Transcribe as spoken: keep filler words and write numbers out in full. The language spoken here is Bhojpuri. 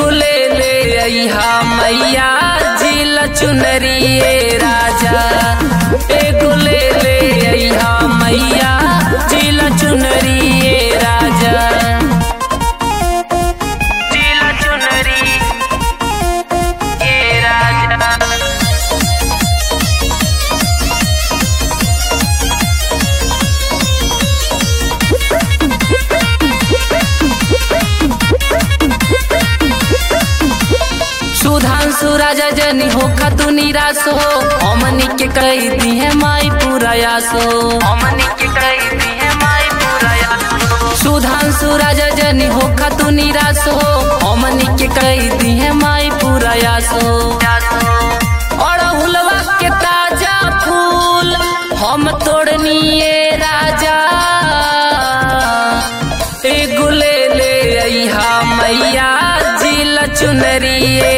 एगो ले ले अइहा मैया जिला चुनरिए राजा, एगो ले ले अइहा मैया जिला चुनरिए राजा, जिला चुनरी ये राजा। सुधांशु राजा जनी हो खतु निराश हो, हमनी के कही दी है माई पूरा यास हो, हमनी के कही दी है माई पूरा यास हो। सुधांशु राजा जनी हो खतु निराश हो, हमनी के कही दी है माई पूरा यास हो। और हुलवा के ताजा फूल हम तोड़निए राजा, एगो ले ले अइहा मैया जिला चुनरिए